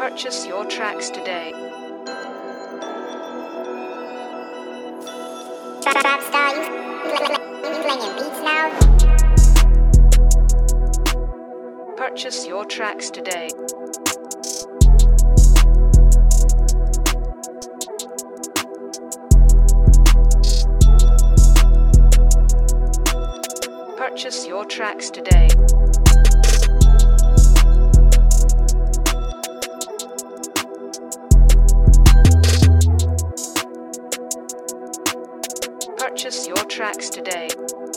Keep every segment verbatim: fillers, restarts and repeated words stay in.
Purchase your tracks today. Trap star, you, you playing beats now? Purchase your tracks today. Purchase your tracks today. Purchase your tracks today.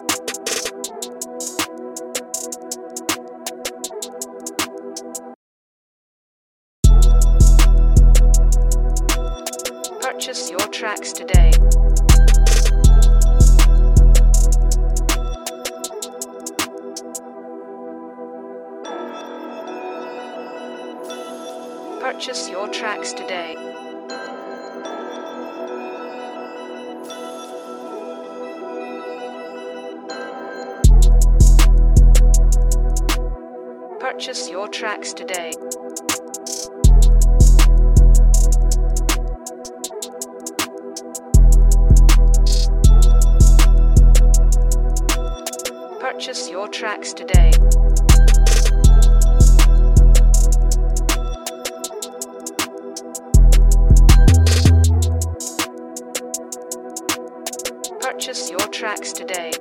Purchase your tracks today. Purchase your tracks today. Purchase your tracks today. Purchase your tracks today. Purchase your tracks today.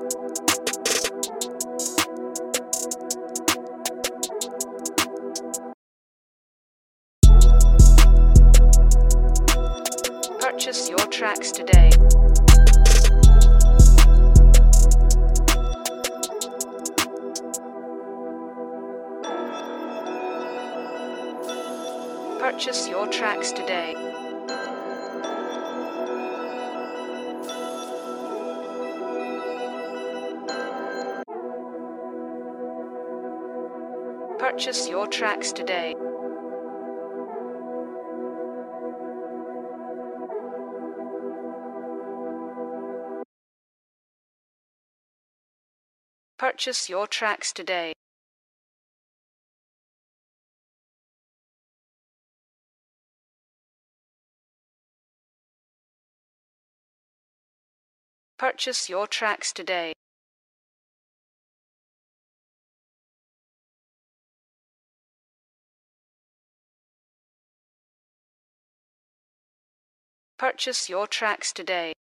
Purchase your tracks today. Purchase your tracks today. Purchase your tracks today. Purchase your tracks today. Purchase your tracks today. Purchase your tracks today.